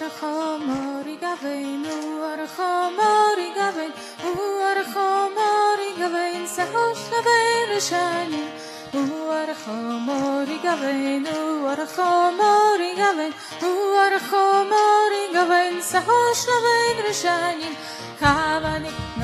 arachamori gavein, arachamori gavein, arachamori gavein, sahosh gavein rishanim. Arachamori gavein, arachamori gavein, arachamori gavein, sahosh gavein rishanim. Kavani.